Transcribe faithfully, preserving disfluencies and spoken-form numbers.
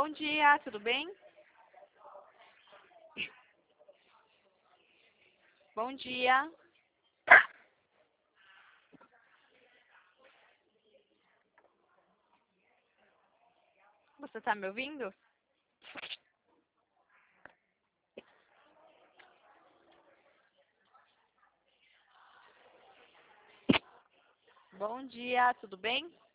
Bom dia, tudo bem? Bom dia. Você tá me ouvindo? Bom dia, tudo bem?